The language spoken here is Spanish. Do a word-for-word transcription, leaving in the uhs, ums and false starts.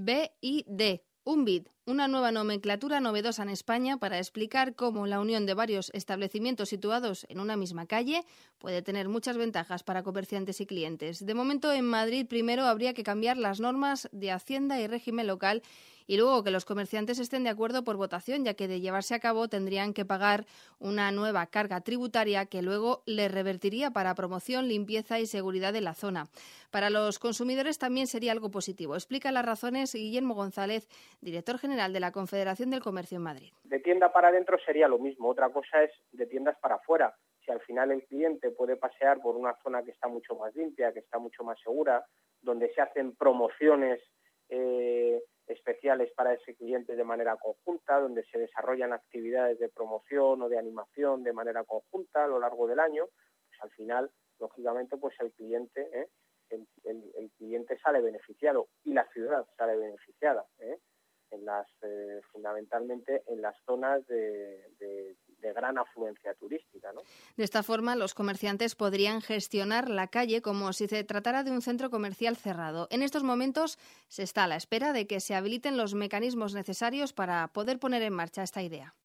B I D. Un B I D, una nueva nomenclatura novedosa en España para explicar cómo la unión de varios establecimientos situados en una misma calle puede tener muchas ventajas para comerciantes y clientes. De momento, en Madrid primero habría que cambiar las normas de Hacienda y régimen local y luego que los comerciantes estén de acuerdo por votación, ya que de llevarse a cabo tendrían que pagar una nueva carga tributaria que luego les revertiría para promoción, limpieza y seguridad de la zona. Para los consumidores también sería algo positivo. Explica las razones Guillermo González, director general de la Confederación del Comercio en Madrid. De tienda para adentro sería lo mismo, otra cosa es de tiendas para afuera. Si al final el cliente puede pasear por una zona que está mucho más limpia, que está mucho más segura, donde se hacen promociones eh, especiales para ese cliente de manera conjunta, donde se desarrollan actividades de promoción o de animación de manera conjunta a lo largo del año, pues al final, lógicamente, pues el cliente, ¿eh? el, el, el cliente sale beneficiado y la ciudad sale beneficiada, ¿eh? en las eh, fundamentalmente en las zonas de, de, de gran afluencia turística, ¿no? De esta forma, los comerciantes podrían gestionar la calle como si se tratara de un centro comercial cerrado. En estos momentos se está a la espera de que se habiliten los mecanismos necesarios para poder poner en marcha esta idea.